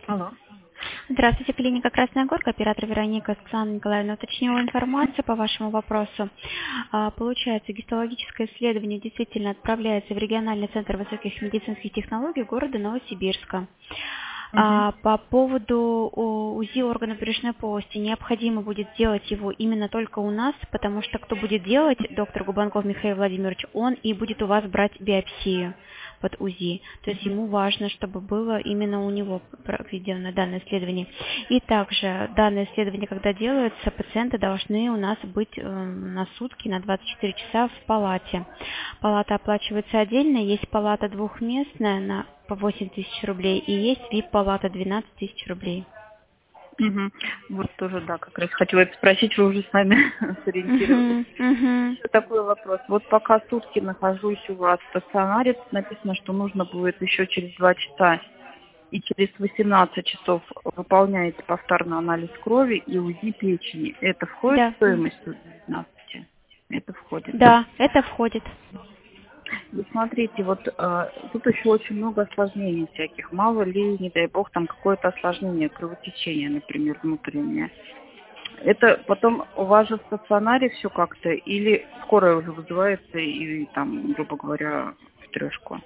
Алло. Здравствуйте, клиника Красная Горка, оператор Вероника Оксана Николаевна. Уточнила информацию по вашему вопросу. Получается, гистологическое исследование действительно отправляется в региональный центр высоких медицинских технологий города Новосибирска. Мгм. По поводу УЗИ органов брюшной полости, необходимо будет делать его именно только у нас, потому что кто будет делать, доктор Губанков Михаил Владимирович, он и будет у вас брать биопсию под УЗИ. То есть ему важно, чтобы было именно у него проведено данное исследование. И также данное исследование, когда делается, пациенты должны у нас быть на сутки, на 24 часа в палате. Палата оплачивается отдельно, есть палата двухместная по 8 тысяч рублей и есть VIP-палата 12 тысяч рублей. Мгм. Вот тоже, да, как раз хотела это спросить, вы уже с нами сориентировались. Мгм, мгм. Еще такой вопрос. Вот пока сутки нахожусь у вас в стационаре, написано, что нужно будет еще через 2 часа и через 18 часов выполняете повторный анализ крови и УЗИ печени. Это входит в Да, стоимость 19? Это входит, да? да, это входит. Вы смотрите, вот тут еще очень много осложнений всяких. Мало ли, не дай бог, там какое-то осложнение, кровотечение, например, внутреннее. Это потом у вас же в стационаре все как-то, или скорая уже вызывается и там, грубо говоря, в трешку?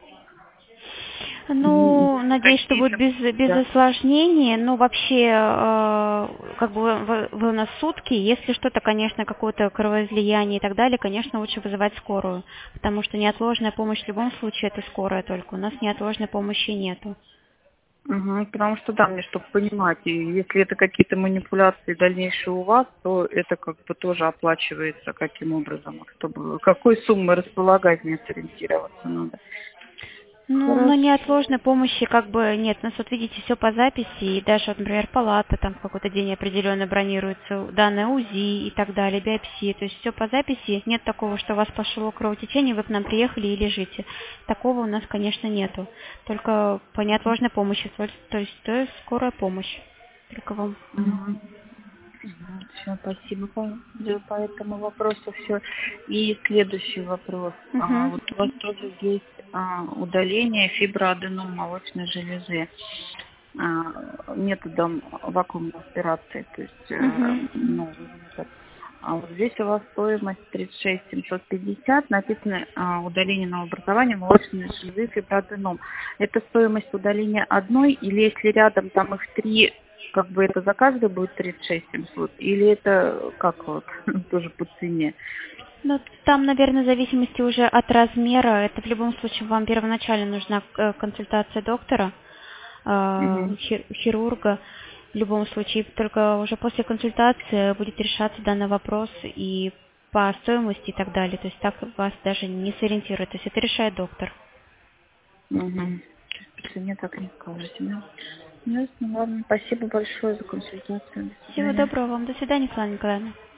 Ну, надеюсь, что будет Какие-то, без да. осложнений. Ну, вообще, как бы вы у нас сутки. Если что-то, конечно, какое-то кровоизлияние и так далее, конечно, лучше вызывать скорую. Потому что неотложная помощь в любом случае это скорая только. У нас неотложной помощи нету. Мгм, потому что, да, мне, чтобы понимать, и если это какие-то манипуляции дальнейшие у вас, то это как бы тоже оплачивается каким образом, чтобы какой суммой располагать, мне сориентироваться надо. Ну, но Хорошо. неотложной помощи как бы нет. У нас вот видите, все по записи, и даже, вот, например, палата там в какой-то день определенно бронируется, данные УЗИ и так далее, биопсии. То есть все по записи. Нет такого, что у вас пошло кровотечение, вы к нам приехали и лежите. Такого у нас, конечно, нету. Только по неотложной помощи, то есть скорая помощь. Только вам. Мгм. Все, спасибо по этому вопросу. Все. И следующий вопрос. Мгм. Вот у вас тоже есть удаление фиброаденом молочной железы методом вакуумной аспирации, то есть Мгм. новый метод. А вот здесь у вас стоимость 36 750, написано удаление новообразования молочной железы фиброаденом. Это стоимость удаления одной, или если рядом там их три, как бы это за каждый будет 36 700, или это как вот, тоже по цене? Ну, там, наверное, в зависимости уже от размера. Это в любом случае вам первоначально нужна консультация доктора, Мгм. хирурга. В любом случае, только уже после консультации будет решаться данный вопрос и по стоимости и так далее. То есть так вас даже не сориентирует. То есть это решает доктор. Мгм. По цене так не скажете, да? Ясно, ладно. Спасибо большое за консультацию. До Всего свидания. доброго вам. До свидания, Светлана Николаевна.